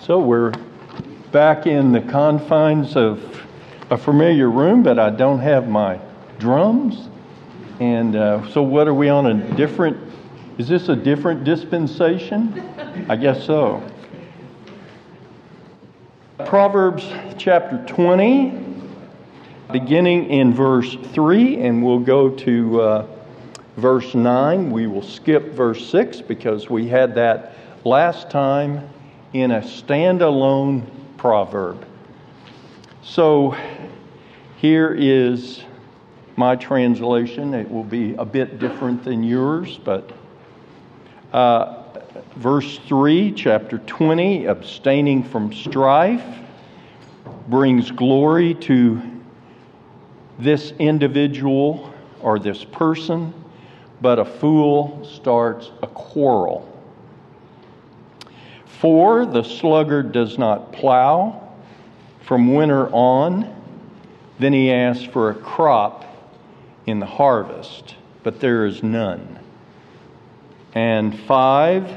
So we're back in the confines of a familiar room, but I don't have my drums. And so what are we on is this a different dispensation? I guess so. Proverbs chapter 20, beginning in verse 3, and we'll go to verse 9. We will skip verse 6 because we had that last time in a standalone proverb. So here is my translation. It will be a bit different than yours, but verse 3, chapter 20, abstaining from strife brings glory to this individual or this person, but a fool starts a quarrel. 4, the sluggard does not plow from winter on, then he asks for a crop in the harvest, but there is none. And 5,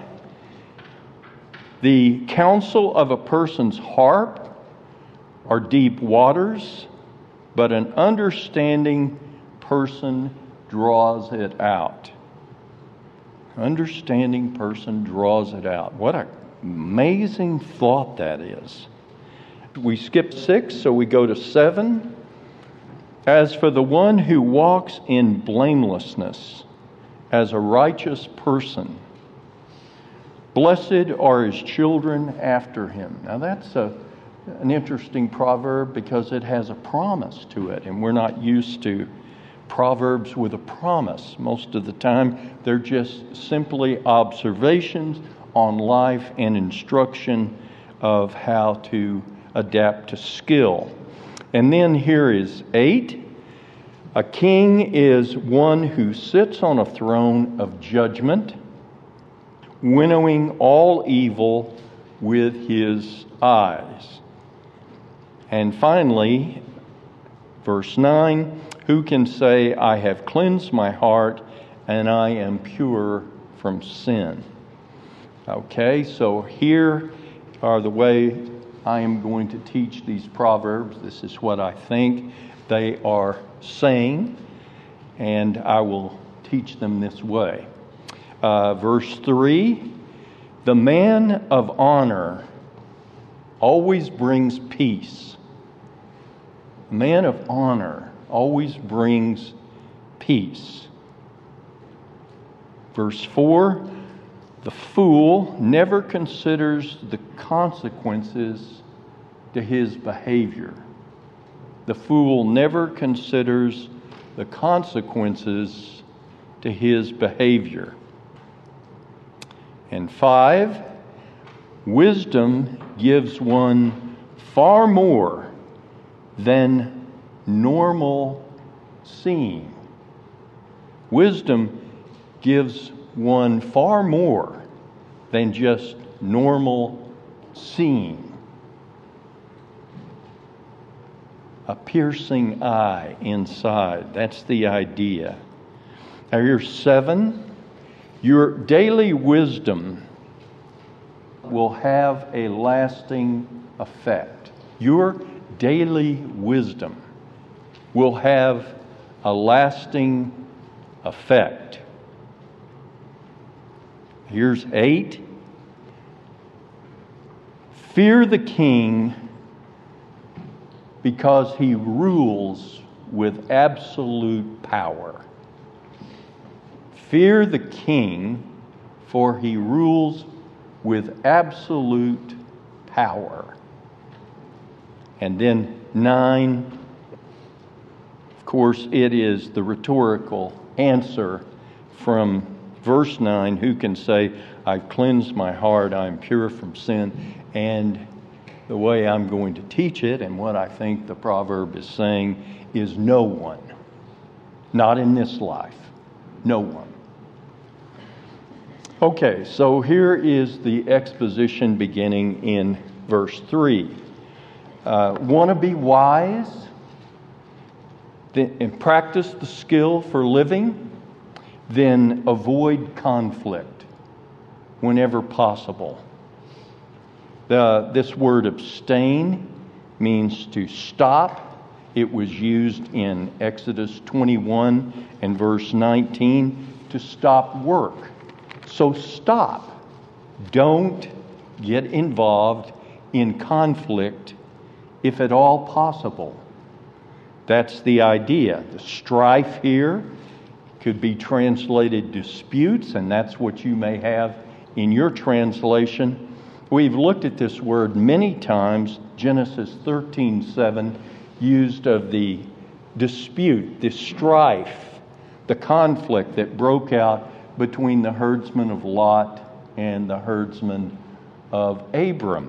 the counsel of a person's heart are deep waters, but an understanding person draws it out. Understanding person draws it out. What an amazing thought that is. We skipped 6, so we go to 7. As for the one who walks in blamelessness as a righteous person, blessed are his children after him. Now that's an interesting proverb because it has a promise to it, and we're not used to proverbs with a promise. Most of the time they're just simply observations on life and instruction of how to adapt to skill. And then here is 8. A king is one who sits on a throne of judgment, winnowing all evil with his eyes. And finally, verse 9, who can say, I have cleansed my heart and I am pure from sin? Okay, so here are the way I am going to teach these proverbs. This is what I think they are saying, and I will teach them this way. Verse 3, the man of honor always brings peace. The man of honor always brings peace. Verse 4, the fool never considers the consequences to his behavior. The fool never considers the consequences to his behavior. And 5, wisdom gives one far more than normal seeing. Wisdom gives one far more than just normal seeing. A piercing eye inside. That's the idea. Now here's 7. Your daily wisdom will have a lasting effect. Your daily wisdom will have a lasting effect. Here's 8. Fear the king because he rules with absolute power. Fear the king, for he rules with absolute power. And then 9, of course, it is the rhetorical answer from verse 9, who can say, I've cleansed my heart, I'm pure from sin. And the way I'm going to teach it, and what I think the proverb is saying, is no one. Not in this life. No one. Okay, so here is the exposition beginning in verse 3. Want to be wise and practice the skill for living? Then avoid conflict whenever possible. This word abstain means to stop. It was used in Exodus 21 and verse 19 to stop work. So stop. Don't get involved in conflict if at all possible. That's the idea. The strife here could be translated disputes, and that's what you may have in your translation. We've looked at this word many times. Genesis 13:7 used of the dispute, the strife, the conflict that broke out between the herdsmen of Lot and the herdsmen of Abram.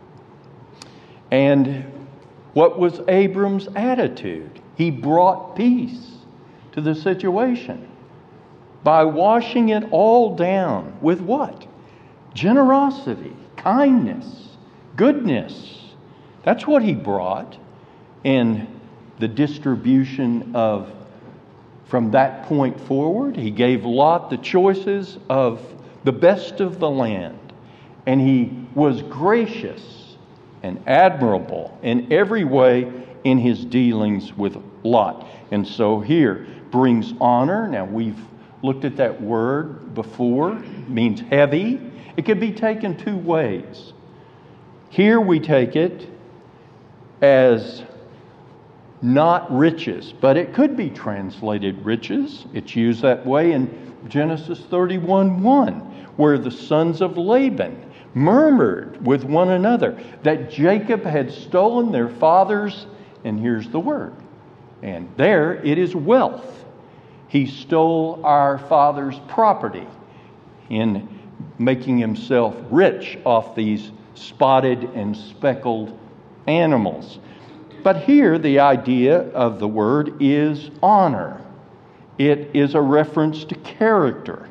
And what was Abram's attitude? He brought peace to the situation by washing it all down with what? Generosity, kindness, goodness. That's what he brought. And the distribution of, from that point forward, he gave Lot the choices of the best of the land. And he was gracious and admirable in every way in his dealings with Lot. And so here brings honor. Now we've looked at that word before. It means heavy. It could be taken two ways. Here we take it as not riches, but it could be translated riches. It's used that way in Genesis 31:1, where the sons of Laban murmured with one another that Jacob had stolen their father's, and here's the word, and there it is wealth. He stole our father's property in making himself rich off these spotted and speckled animals. But here the idea of the word is honor. It is a reference to character.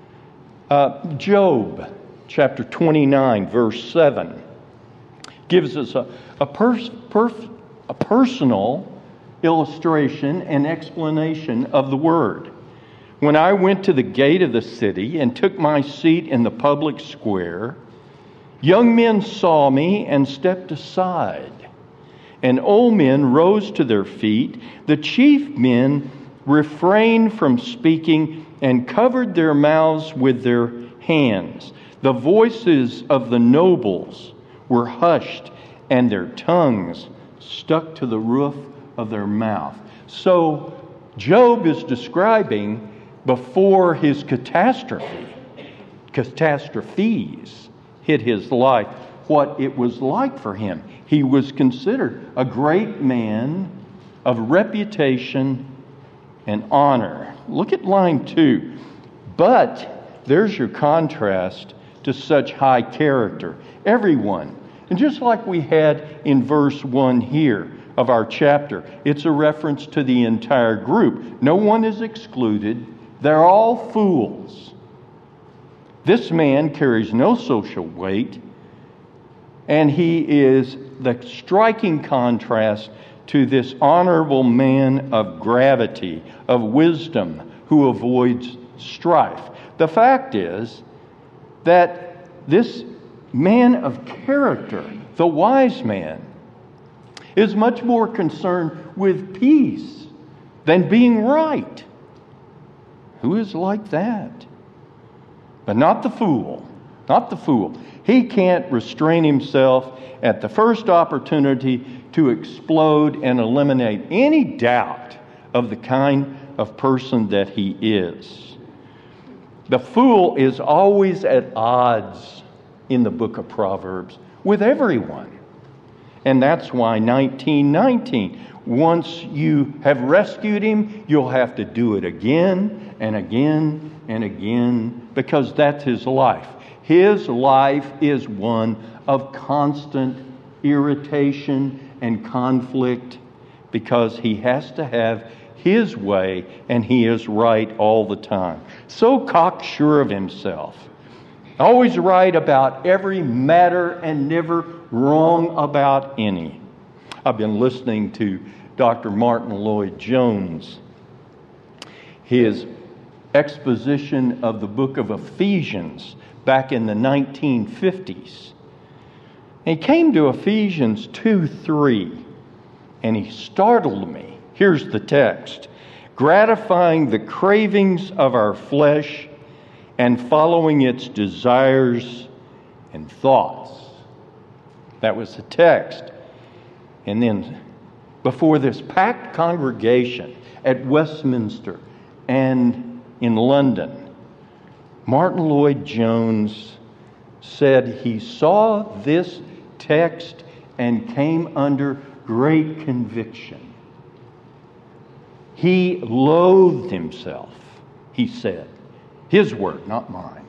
Job chapter 29 verse 7 gives us a personal illustration and explanation of the word. When I went to the gate of the city and took my seat in the public square, young men saw me and stepped aside, and old men rose to their feet. The chief men refrained from speaking and covered their mouths with their hands. The voices of the nobles were hushed, and their tongues stuck to the roof of their mouth. So Job is describing before his catastrophes hit his life, what it was like for him. He was considered a great man of reputation and honor. Look at line 2. But there's your contrast to such high character. Everyone. And just like we had in verse 1 here of our chapter, it's a reference to the entire group. No one is excluded. They're all fools. This man carries no social weight, and he is the striking contrast to this honorable man of gravity, of wisdom, who avoids strife. The fact is that this man of character, the wise man, is much more concerned with peace than being right. Who is like that? But not the fool. Not the fool. He can't restrain himself at the first opportunity to explode and eliminate any doubt of the kind of person that he is. The fool is always at odds in the book of Proverbs with everyone. And that's why 19:19, once you have rescued him, you'll have to do it again and again and again, because that's his life. His life is one of constant irritation and conflict, because he has to have his way and he is right all the time. So cocksure of himself. Always right about every matter and never wrong about any. I've been listening to Dr. Martin Lloyd-Jones. His exposition of the book of Ephesians back in the 1950s. And he came to Ephesians 2:3, and he startled me. Here's the text. Gratifying the cravings of our flesh and following its desires and thoughts. That was the text. And then before this packed congregation at Westminster and in London, Martin Lloyd-Jones said he saw this text and came under great conviction. He loathed himself, he said. His word, not mine.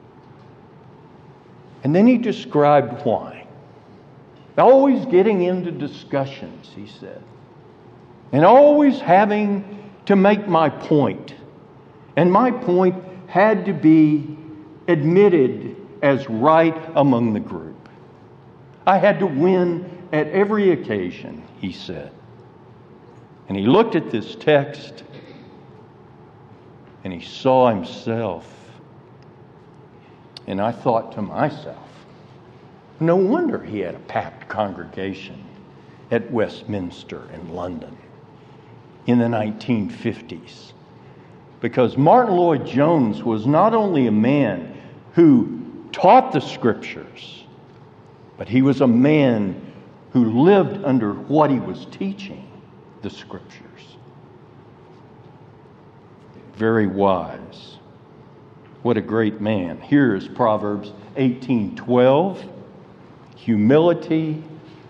And then he described why. Always getting into discussions, he said. And always having to make my point. And my point had to be admitted as right among the group. I had to win at every occasion, he said. And he looked at this text and he saw himself. And I thought to myself, no wonder he had a packed congregation at Westminster in London in the 1950s. Because Martin Lloyd-Jones was not only a man who taught the Scriptures, but he was a man who lived under what he was teaching, the Scriptures. Very wise. What a great man. Here is Proverbs 18:12. Humility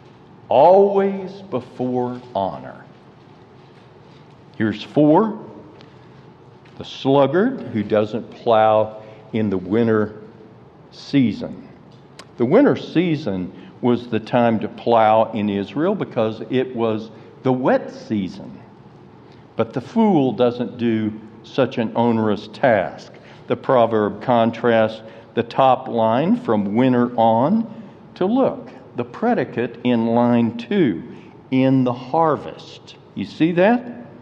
always before honor. Here's 4. The sluggard who doesn't plow in the winter season. The winter season was the time to plow in Israel because it was the wet season. But the fool doesn't do such an onerous task. The proverb contrasts the top line from winter on to look, the predicate in line 2, in the harvest. You see that?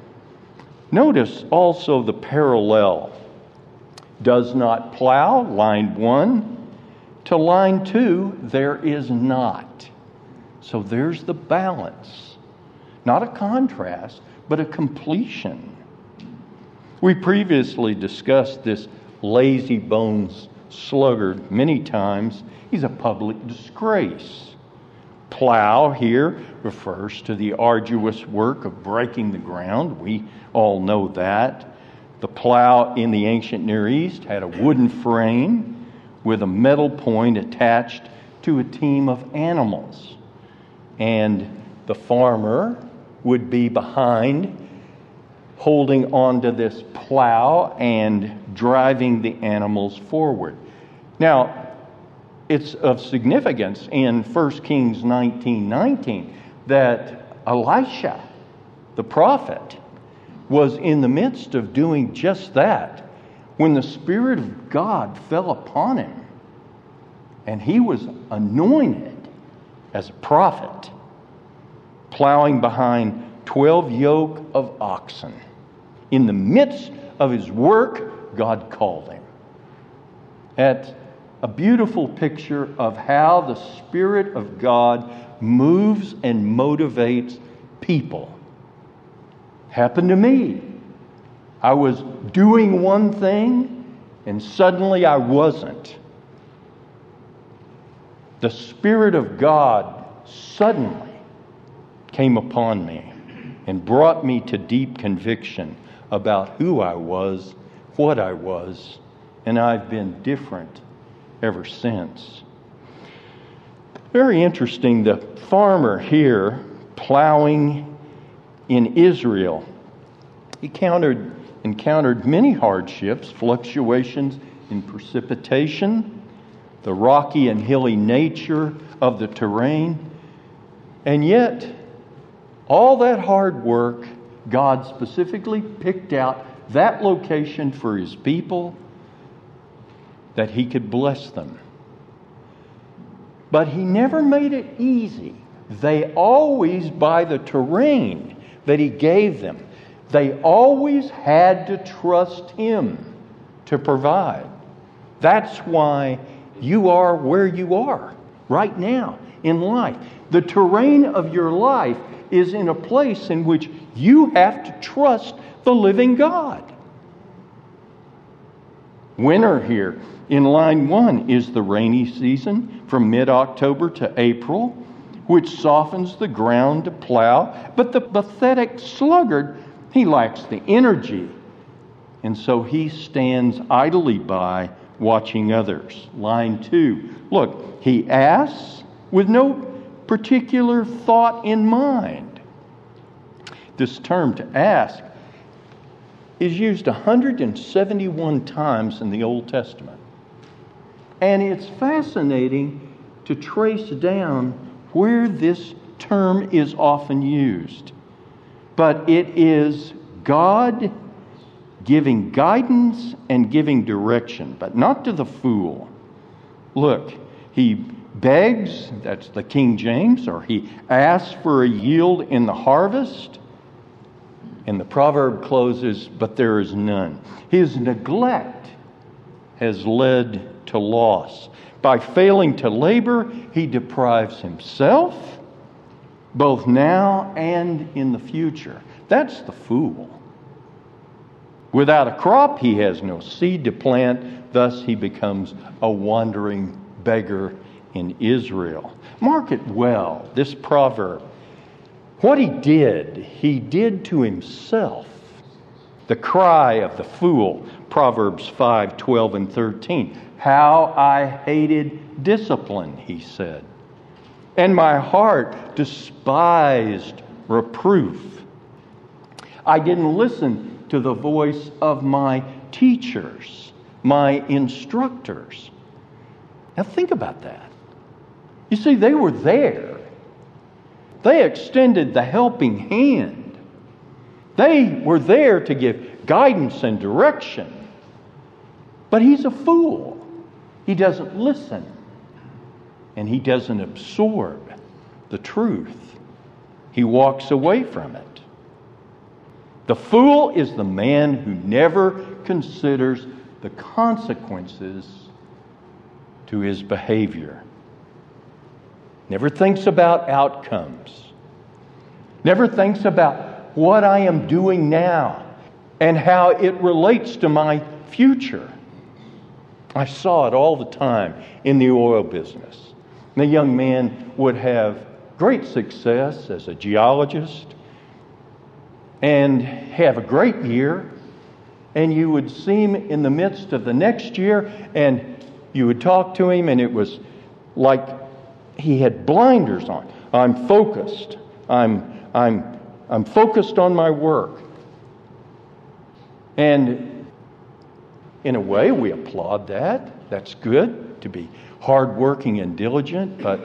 Notice also the parallel. Does not plow, line 1, to line 2, there is not. So there's the balance. Not a contrast, but a completion. We previously discussed this lazy bones sluggard many times. He's a public disgrace. Plow here refers to the arduous work of breaking the ground. We all know that. The plow in the ancient Near East had a wooden frame with a metal point attached to a team of animals. And the farmer would be behind, holding onto this plow and driving the animals forward. Now, it's of significance in 1 Kings 19:19 that Elisha, the prophet, was in the midst of doing just that when the Spirit of God fell upon him and he was anointed as a prophet, plowing behind 12 yoke of oxen. In the midst of his work, God called him. That's a beautiful picture of how the Spirit of God moves and motivates people. Happened to me. I was doing one thing and suddenly I wasn't. The Spirit of God suddenly came upon me and brought me to deep conviction about who I was, what I was, and I've been different ever since. Very interesting, the farmer here plowing in Israel, he encountered many hardships, fluctuations in precipitation, the rocky and hilly nature of the terrain, and yet all that hard work, God specifically picked out that location for his people that he could bless them. But he never made it easy. They always, by the terrain that he gave them, they always had to trust him to provide. That's why you are where you are right now in life. The terrain of your life is in a place in which you have to trust the living God. Winter here in line 1 is the rainy season from mid-October to April, which softens the ground to plow. But the pathetic sluggard, he lacks the energy. And so he stands idly by, watching others. Line 2. Look, he asks with no particular thought in mind. This term, to ask, is used 171 times in the Old Testament. And it's fascinating to trace down where this term is often used. But it is God giving guidance and giving direction, but not to the fool. Look, he begs, that's the King James, or he asks for a yield in the harvest. And the proverb closes, but there is none. His neglect has led to loss. By failing to labor, he deprives himself, both now and in the future. That's the fool. Without a crop, he has no seed to plant. Thus, he becomes a wandering beggar in Israel. Mark it well, this proverb. What he did to himself. The cry of the fool, Proverbs 5:12 and 13. How I hated discipline, he said, and my heart despised reproof. I didn't listen to the voice of my teachers, my instructors. Now think about that. You see, they were there. They extended the helping hand. They were there to give guidance and direction. But he's a fool. He doesn't listen. And he doesn't absorb the truth. He walks away from it. The fool is the man who never considers the consequences to his behavior. Never thinks about outcomes. Never thinks about what I am doing now and how it relates to my future. I saw it all the time in the oil business. The young man would have great success as a geologist and have a great year, and you would see him in the midst of the next year, and you would talk to him, and it was like he had blinders on. I'm focused. I'm focused on my work. And in a way, we applaud that. That's good to be hardworking and diligent, but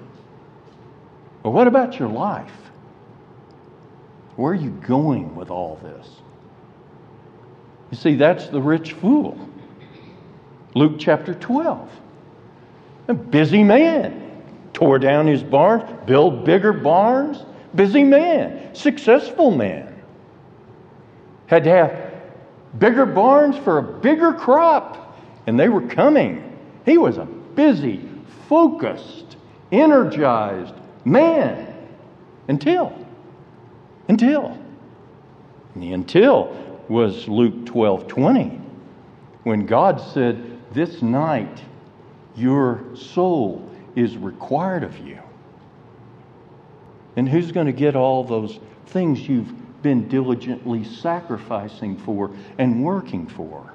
what about your life? Where are you going with all this? You see, that's the rich fool. Luke chapter 12. A busy man. Tore down his barns, built bigger barns. Busy man. Successful man. Had to have bigger barns for a bigger crop. And they were coming. He was a busy, focused, energized man. Until. And the until was Luke 12:20, when God said, this night your soul is required of you. And who's going to get all those things you've been diligently sacrificing for and working for?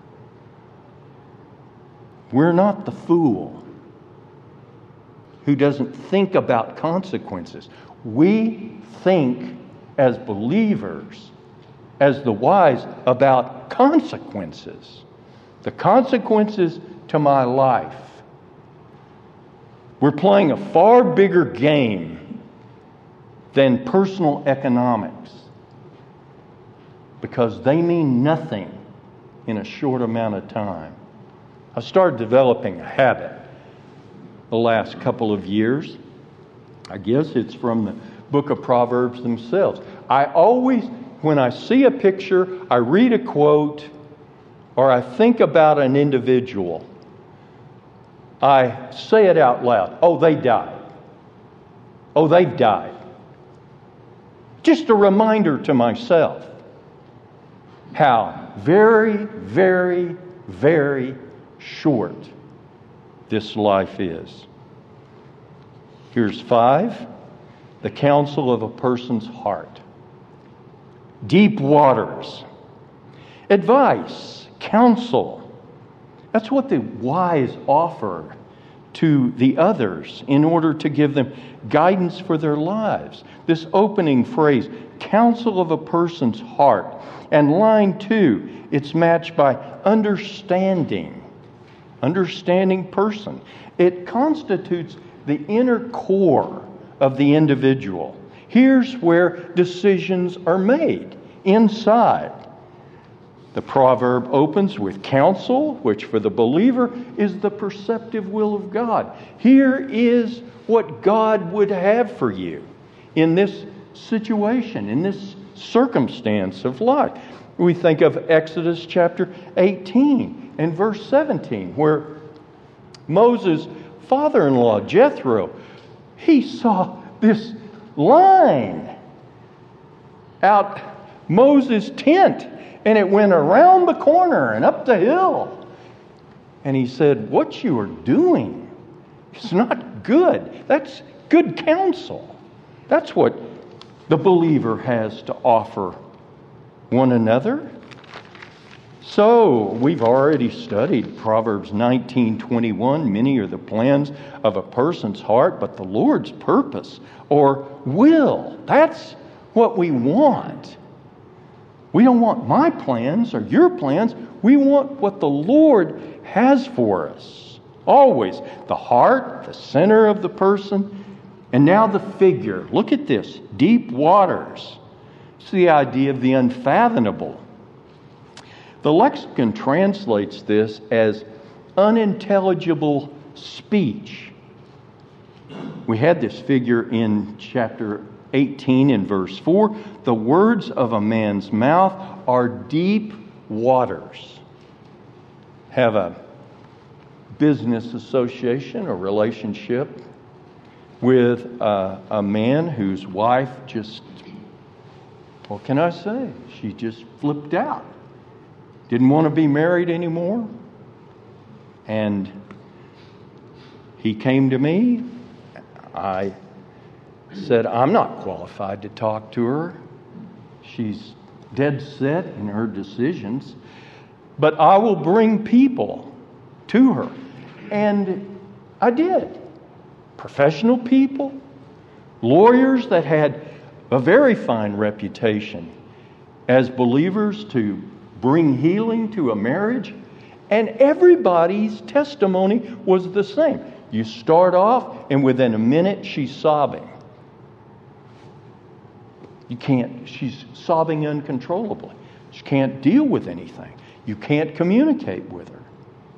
We're not the fool who doesn't think about consequences. We think as believers, as the wise, about consequences. The consequences to my life. We're playing a far bigger game than personal economics, because they mean nothing in a short amount of time. I started developing a habit the last couple of years. I guess it's from the book of Proverbs themselves. I always, when I see a picture, I read a quote, or I think about an individual, I say it out loud. Oh, they died. Oh, they've died. Just a reminder to myself how very, very, very short this life is. Here's 5. The counsel of a person's heart. Deep waters. Advice, counsel. That's what the wise offer to the others in order to give them guidance for their lives. This opening phrase, counsel of a person's heart. And line 2, it's matched by understanding. Understanding person. It constitutes the inner core of the individual. Here's where decisions are made, inside. The proverb opens with counsel, which for the believer is the perceptive will of God. Here is what God would have for you in this situation, in this circumstance of life. We think of Exodus chapter 18 and verse 17, where Moses' father-in-law, Jethro, he saw this line out Moses' tent, and it went around the corner and up the hill. And he said, what you are doing is not good. That's good counsel. That's what the believer has to offer one another. So, we've already studied Proverbs 19:21. Many are the plans of a person's heart, but the Lord's purpose or will, that's what we want. We don't want my plans or your plans. We want what the Lord has for us. Always. The heart, the center of the person, and now the figure. Look at this. Deep waters. It's the idea of the unfathomable. The lexicon translates this as unintelligible speech. We had this figure in chapter 18 in verse 4. The words of a man's mouth are deep waters. Have a business association or relationship with a man whose wife just, what can I say? She just flipped out. Didn't want to be married anymore. And he came to me. I said, I'm not qualified to talk to her. She's dead set in her decisions. But I will bring people to her. And I did. Professional people, lawyers that had a very fine reputation as believers to bring healing to a marriage. And everybody's testimony was the same. You start off, and within a minute, she's sobbing. She's sobbing uncontrollably. She can't deal with anything. You can't communicate with her.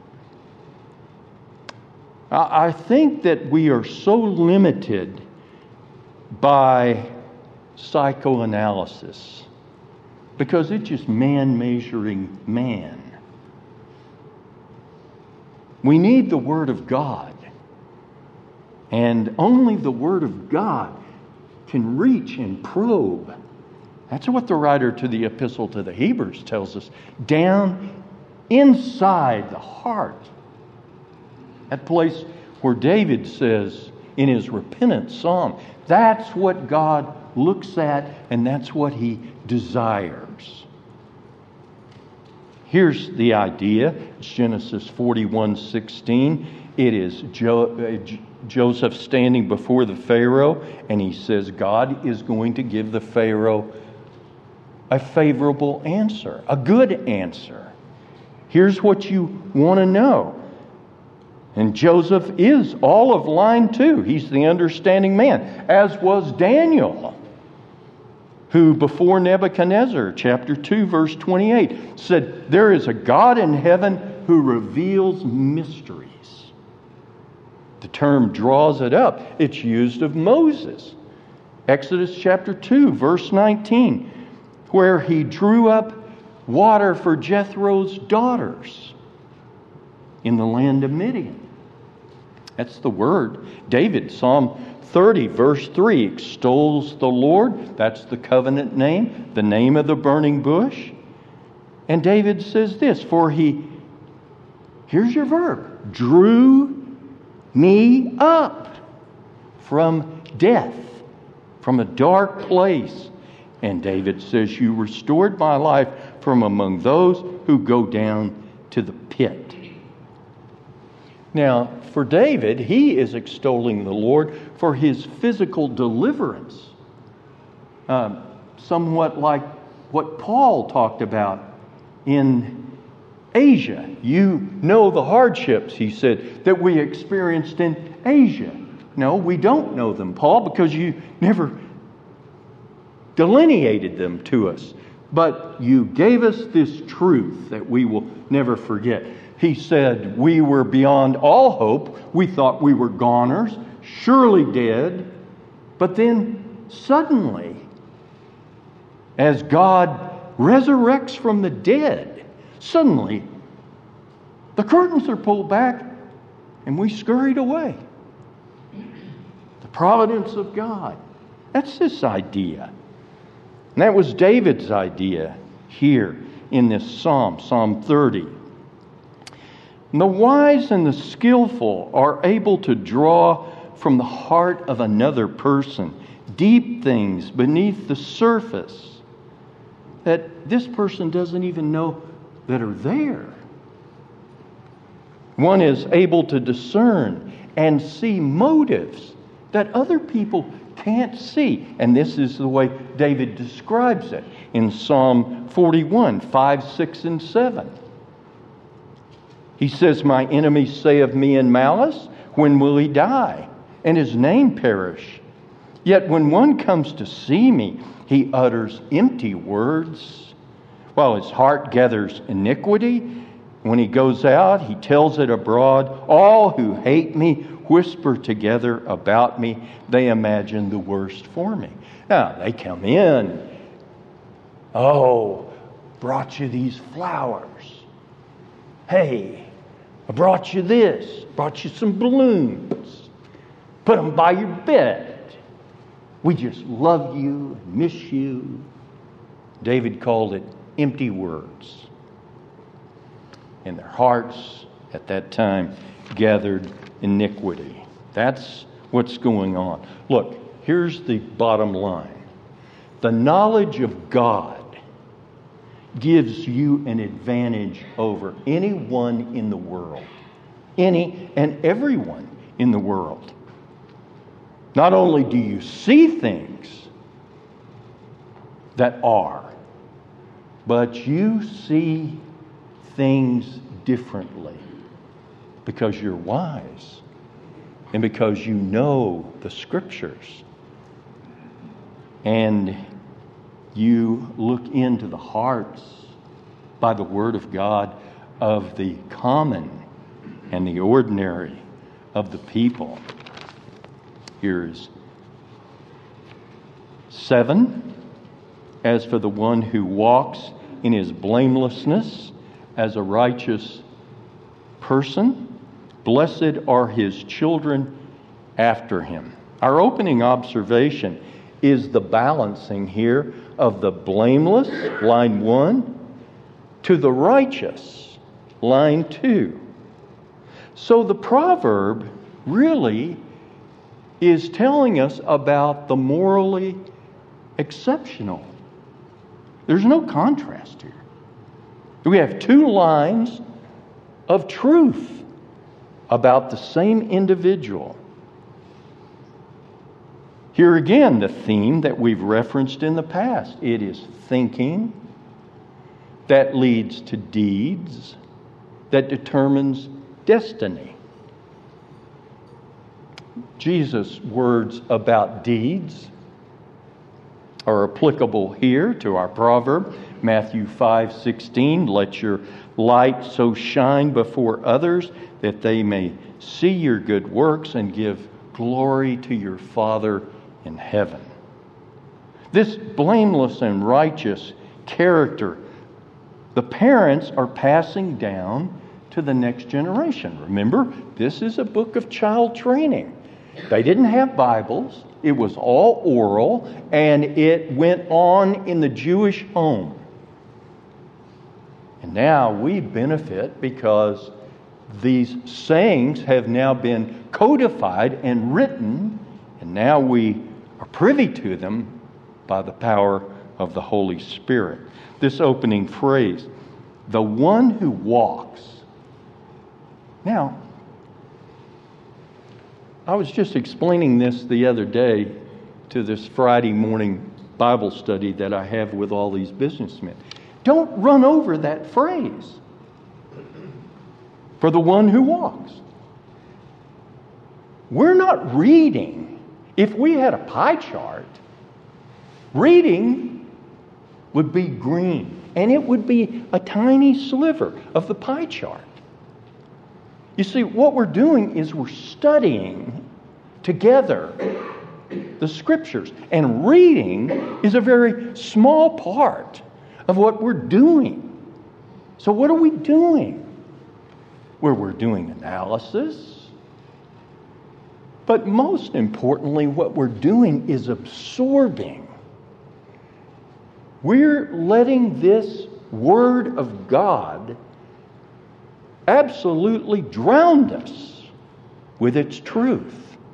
I think that we are so limited by psychoanalysis because it's just man measuring man. We need the Word of God. And only the Word of God can reach and probe. That's what the writer to the Epistle to the Hebrews tells us. Down inside the heart. That place where David says in his repentance psalm, that's what God looks at and that's what He desires. Here's the idea. It's Genesis 41:16. It is Joseph standing before the Pharaoh, and he says God is going to give the Pharaoh a favorable answer, a good answer. Here's what you want to know. And Joseph is all of line 2. He's the understanding man, as was Daniel, who before Nebuchadnezzar, chapter 2, verse 28, said, there is a God in heaven who reveals mysteries. The term draws it up. It's used of Moses. Exodus chapter 2, verse 19, where he drew up water for Jethro's daughters in the land of Midian. That's the word. David, Psalm 30, verse 3, extols the Lord. That's the covenant name, the name of the burning bush. And David says this, for he, here's your verb, drew me up from death, from a dark place. And David says, you restored my life from among those who go down to the pit. Now, for David, he is extolling the Lord for his physical deliverance. Somewhat like what Paul talked about in Asia. You know the hardships, he said, that we experienced in Asia. No, we don't know them, Paul, because you never delineated them to us. But you gave us this truth that we will never forget. He said, we were beyond all hope. We thought we were goners, surely dead. But then suddenly, as God resurrects from the dead, suddenly the curtains are pulled back and we scurried away. The providence of God. That's this idea. And that was David's idea here in this psalm, Psalm 30. And the wise and the skillful are able to draw from the heart of another person deep things beneath the surface that this person doesn't even know that are there. One is able to discern and see motives that other people can't see. And this is the way David describes it in Psalm 41, 5, 6, and 7. He says, my enemies say of me in malice, when will he die, and his name perish? Yet when one comes to see me, he utters empty words, while his heart gathers iniquity. When he goes out, he tells it abroad. All who hate me whisper together about me. They imagine the worst for me. Now, they come in. Oh, brought you these flowers. Hey, I brought you this. Brought you some balloons. Put them by your bed. We just love you and miss you. David called it empty words. And their hearts at that time gathered iniquity. That's what's going on. Look, here's the bottom line. The knowledge of God gives you an advantage over anyone in the world. Any and everyone in the world. Not only do you see things that are, but you see things differently because you're wise and because you know the Scriptures. And you look into the hearts by the Word of God of the common and the ordinary of the people. Here's 7. As for the one who walks in his blamelessness as a righteous person, blessed are his children after him. Our opening observation is the balancing here of the blameless, line 1, to the righteous, line 2. So the proverb really is telling us about the morally exceptional. There's no contrast here. We have 2 lines of truth about the same individual. Here again, the theme that we've referenced in the past. It is thinking that leads to deeds that determines destiny. Jesus' words about deeds are applicable here to our proverb. Matthew 5:16, let your light so shine before others that they may see your good works and give glory to your Father in heaven. This blameless and righteous character, the parents are passing down to the next generation. Remember, this is a book of child training. They didn't have Bibles. It was all oral, and it went on in the Jewish home. And now we benefit because these sayings have now been codified and written, and now we are privy to them by the power of the Holy Spirit. This opening phrase, the one who walks. Now, I was just explaining this the other day to this Friday morning Bible study that I have with all these businessmen. Don't run over that phrase. For the one who walks. We're not reading. If we had a pie chart, reading would be green, and it would be a tiny sliver of the pie chart. You see, what we're doing is we're studying together the Scriptures, and reading is a very small part of what we're doing. So what are we doing? Where we're doing analysis. But most importantly, what we're doing is absorbing. We're letting this Word of God absolutely drown us with its truth.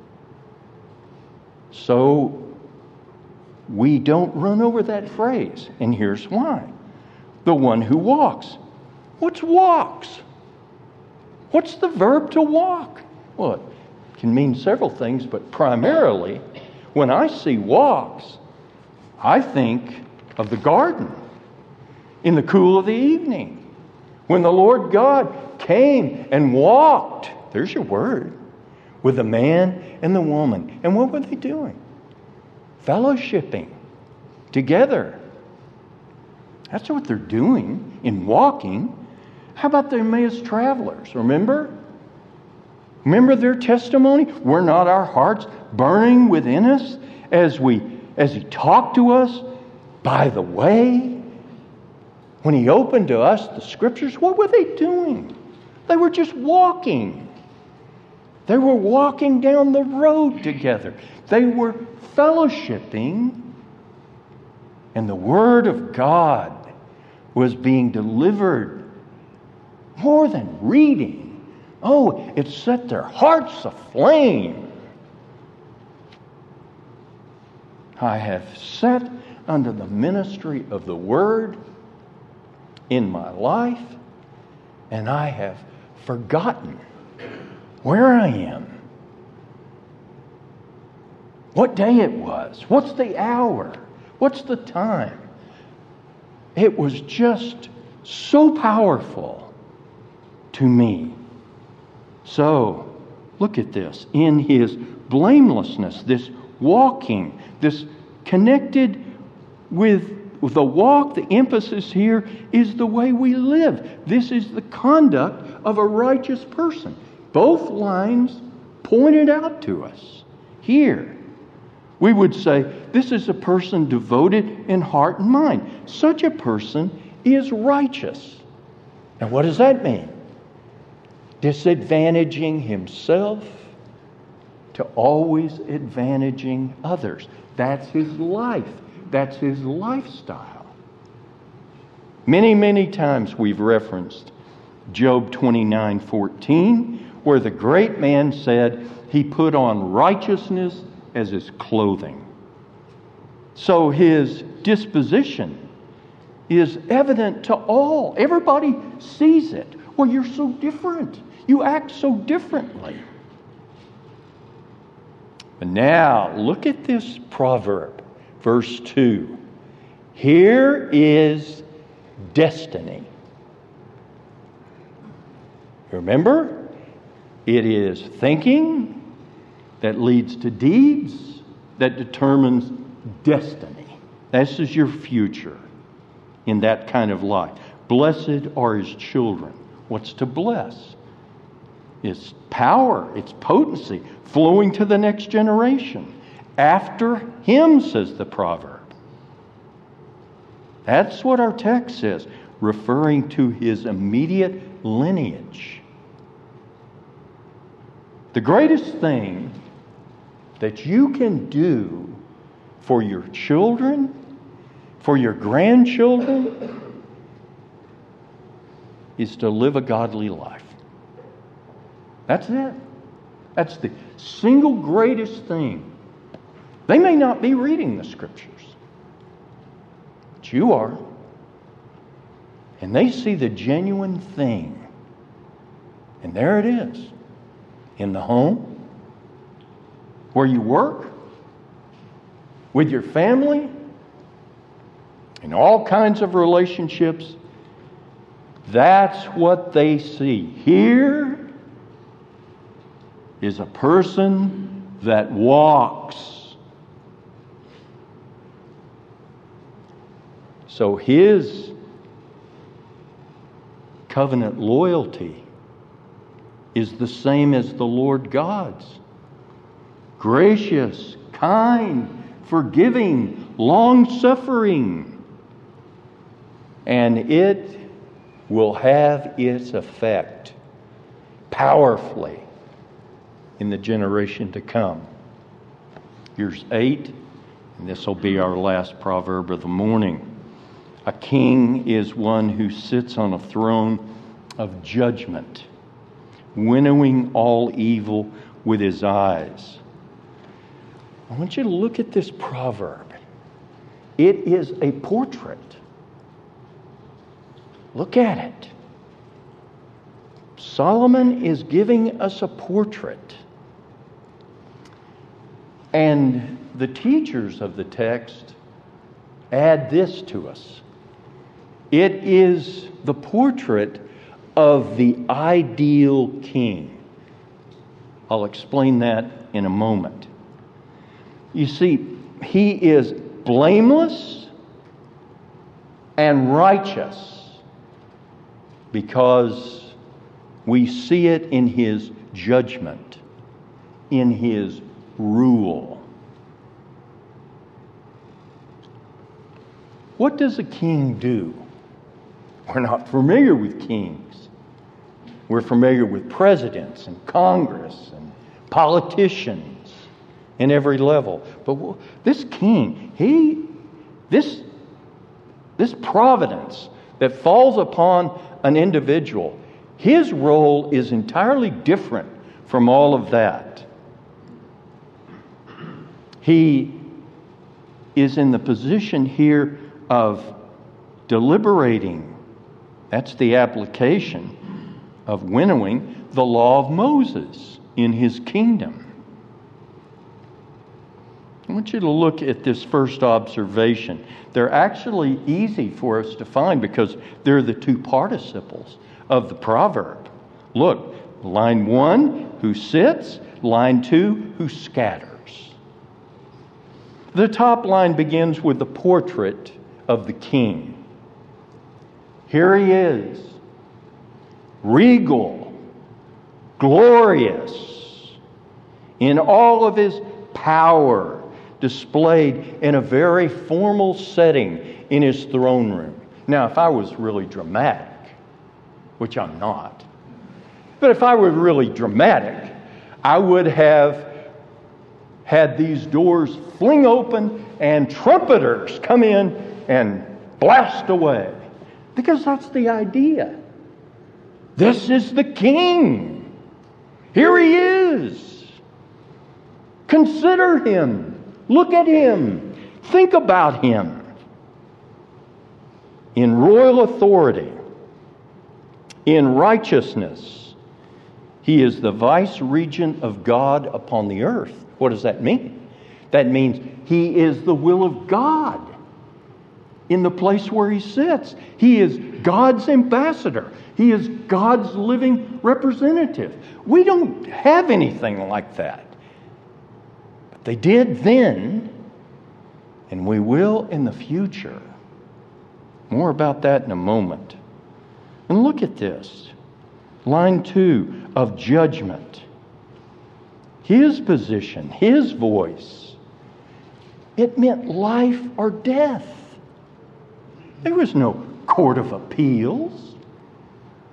So we don't run over that phrase. And here's why. The one who walks. What's walks? What's the verb to walk? Well, it can mean several things, but primarily, when I see walks, I think of the garden in the cool of the evening, when the Lord God came and walked, there's your word, with the man and the woman. And what were they doing? Fellowshipping together. That's what they're doing in walking. How about the Emmaus travelers? Remember their testimony? Were not our hearts burning within us as He talked to us by the way? When He opened to us the Scriptures, what were they doing? They were just walking. They were walking down the road together. They were fellowshipping, and the Word of God was being delivered. More than reading. Oh, it set their hearts aflame. I have sat under the ministry of the Word in my life, and I have forgotten where I am, what day it was, what's the hour, what's the time. It was just so powerful to me. So, look at this. In His blamelessness, this walking, this connected with the walk, the emphasis here is the way we live. This is the conduct of a righteous person. Both lines pointed out to us. Here, we would say, this is a person devoted in heart and mind. Such a person is righteous. Now, what does that mean? Disadvantaging himself to always advantaging others. That's his life. That's his lifestyle. Many, many times we've referenced Job 29:14, where the great man said he put on righteousness as his clothing. So his disposition is evident to all. Everybody sees it. Well, you're so different. You act so differently. But now, look at this proverb, verse 2. Here is destiny. Remember, it is thinking that leads to deeds that determines destiny. This is your future in that kind of life. Blessed are His children. What's to bless? It's power, it's potency, flowing to the next generation. After him, says the proverb. That's what our text says, referring to his immediate lineage. The greatest thing that you can do for your children, for your grandchildren, is to live a godly life. That's it. That's the single greatest thing. They may not be reading the Scriptures, but you are. And they see the genuine thing. And there it is. In the home, where you work, with your family, in all kinds of relationships. That's what they see. Here is a person that walks. So his covenant loyalty is the same as the Lord God's. Gracious, kind, forgiving, long-suffering. And it will have its effect powerfully in the generation to come. Here's 8, and this will be our last proverb of the morning. A king is one who sits on a throne of judgment, winnowing all evil with his eyes. I want you to look at this proverb. It is a portrait. Look at it. Solomon is giving us a portrait. And the teachers of the text add this to us. It is the portrait of the ideal king. I'll explain that in a moment. You see, he is blameless and righteous because we see it in his judgment, in his rule. What does a king do? We're not familiar with kings. We're familiar with presidents and Congress and politicians in every level. But this king, this providence that falls upon an individual, his role is entirely different from all of that. He is in the position here of deliberating. That's the application of winnowing the law of Moses in his kingdom. I want you to look at this first observation. They're actually easy for us to find because they're the two participles of the proverb. Look, line 1, who sits, line 2, who scatters. The top line begins with the portrait of the king. Here he is, regal, glorious, in all of his power, displayed in a very formal setting in his throne room. Now, if I was really dramatic, which I'm not, but if I were really dramatic, I would have had these doors fling open and trumpeters come in and blast away. Because that's the idea. This is the king. Here he is. Consider him. Look at him. Think about him. In royal authority, in righteousness, he is the vice-regent of God upon the earth. What does that mean? That means he is the will of God in the place where he sits. He is God's ambassador. He is God's living representative. We don't have anything like that. But they did then, and we will in the future. More about that in a moment. And look at this. Line 2 of judgment. His position, his voice, it meant life or death. There was no court of appeals.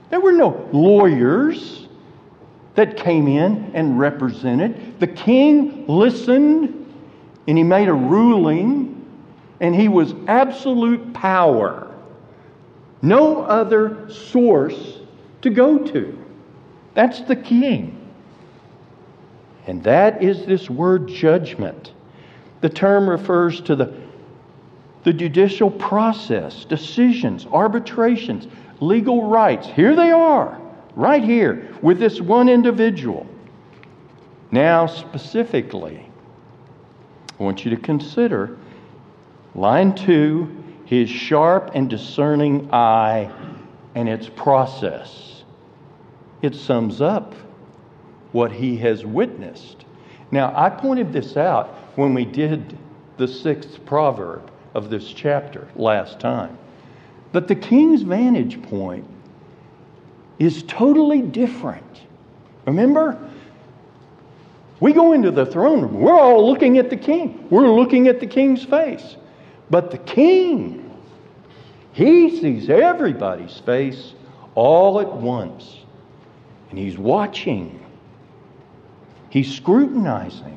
There were no lawyers that came in and represented. The king listened, and he made a ruling, and he was absolute power. No other source to go to. That's the king. And that is this word judgment. The term refers to the judicial process, decisions, arbitrations, legal rights. Here they are, right here, with this one individual. Now, specifically, I want you to consider line 2, his sharp and discerning eye and its process. It sums up what he has witnessed. Now, I pointed this out when we did the 6th proverb of this chapter last time. But the king's vantage point is totally different. Remember? We go into the throne room. We're all looking at the king. We're looking at the king's face. But the king, he sees everybody's face all at once. And he's watching. He's scrutinizing.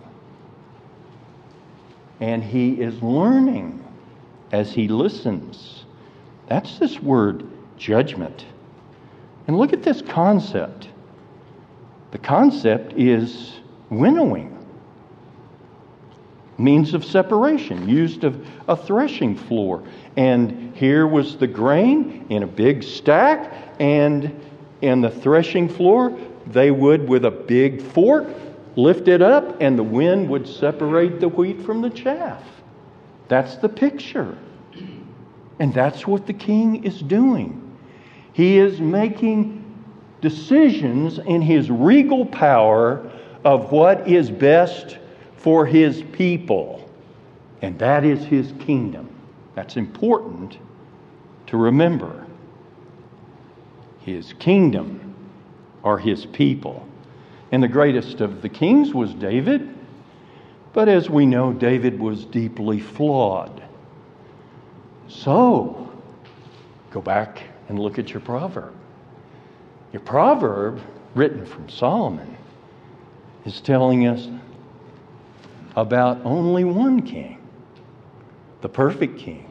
And he is learning as he listens. That's this word, judgment. And look at this concept. The concept is winnowing. Means of separation, used of a threshing floor. And here was the grain in a big stack, and in the threshing floor, they would, with a big fork, lift it up, and the wind would separate the wheat from the chaff. That's the picture. And that's what the king is doing. He is making decisions in his regal power of what is best for his people. And that is his kingdom. That's important to remember. His kingdom are his people. And the greatest of the kings was David. But as we know, David was deeply flawed. So, go back and look at your proverb. Your proverb, written from Solomon, is telling us about only one king, the perfect king,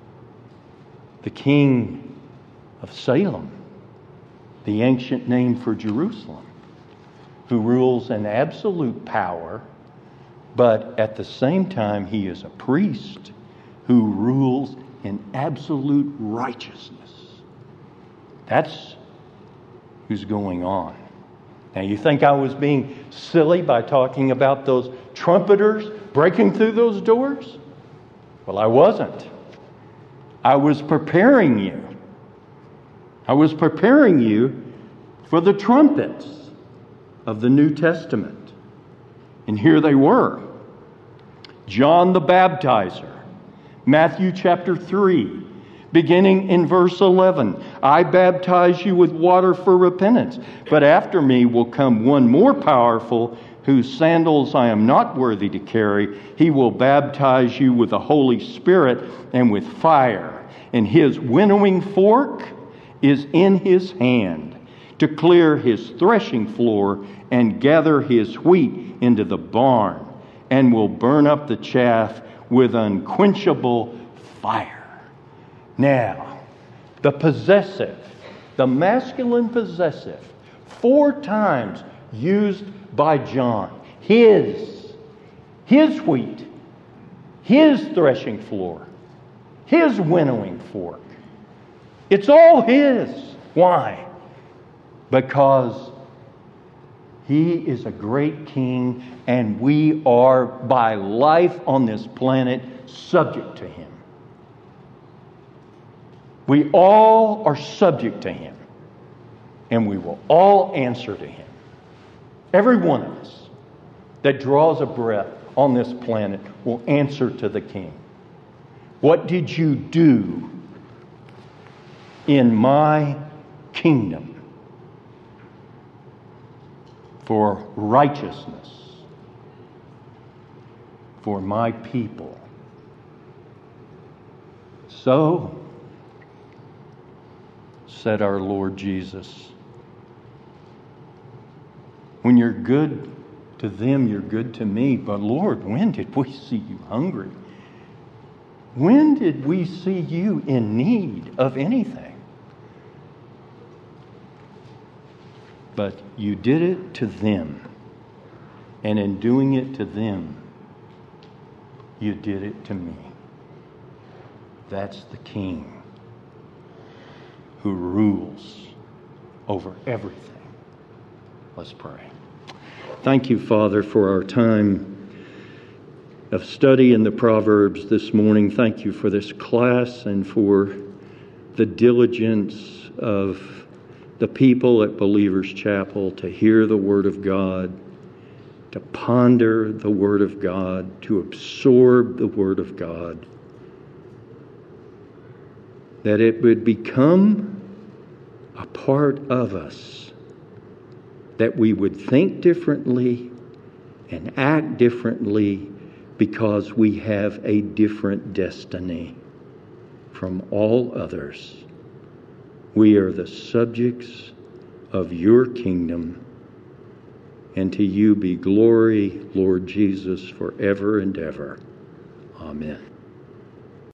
the king of Salem, the ancient name for Jerusalem, who rules in absolute power, but at the same time he is a priest who rules in absolute righteousness. That's who's going on. Now, you think I was being silly by talking about those trumpeters breaking through those doors? Well, I wasn't. I was preparing you. I was preparing you for the trumpets of the New Testament. And here they were. John the Baptizer, Matthew chapter 3, beginning in verse 11. I baptize you with water for repentance, but after me will come one more powerful, whose sandals I am not worthy to carry. He will baptize you with the Holy Spirit and with fire. And his winnowing fork is in his hand to clear his threshing floor and gather his wheat into the barn, and will burn up the chaff with unquenchable fire. Now, the possessive, the masculine possessive, 4 times used by John. His wheat, his threshing floor, his winnowing fork. It's all his. Why? Because he is a great king, and we are, by life on this planet, subject to him. We all are subject to him, and we will all answer to him. Every one of us that draws a breath on this planet will answer to the king. What did you do in my kingdom for righteousness, for my people? said our Lord Jesus. When you're good to them, you're good to me. But Lord, when did we see you hungry? When did we see you in need of anything? But you did it to them. And in doing it to them, you did it to me. That's the King who rules over everything. Let's pray. Thank you, Father, for our time of study in the Proverbs this morning. Thank you for this class and for the diligence of the people at Believers Chapel to hear the Word of God, to ponder the Word of God, to absorb the Word of God, that it would become a part of us, that we would think differently and act differently because we have a different destiny from all others. We are the subjects of your kingdom, and to you be glory, Lord Jesus, forever and ever. Amen.